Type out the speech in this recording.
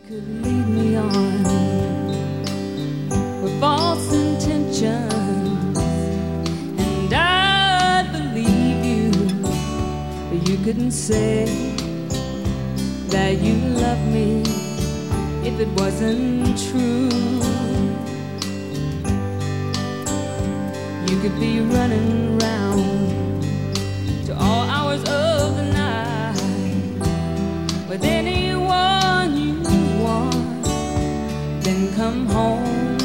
could lead me on with false intentions, and I'd believe you, but you couldn't say that you loved me if it wasn't true. You could be running around to all hours of the night with anyone you want, then come home